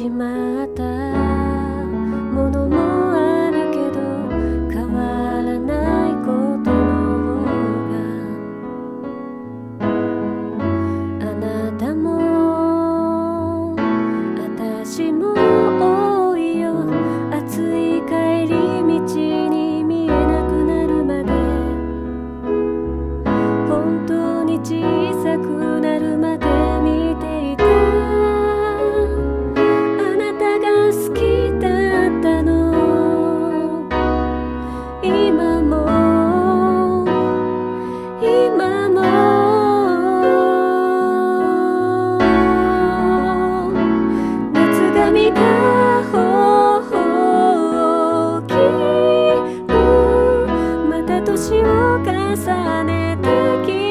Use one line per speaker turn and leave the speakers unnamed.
しまったものもあるけど変わらないことの方があなたも私も多いよ。暑い帰り道に見えなくなるまで本当に小さくなるまで見ていた。あなたが好きだったの。今も今も夏が見た大きくまた年を重ねてき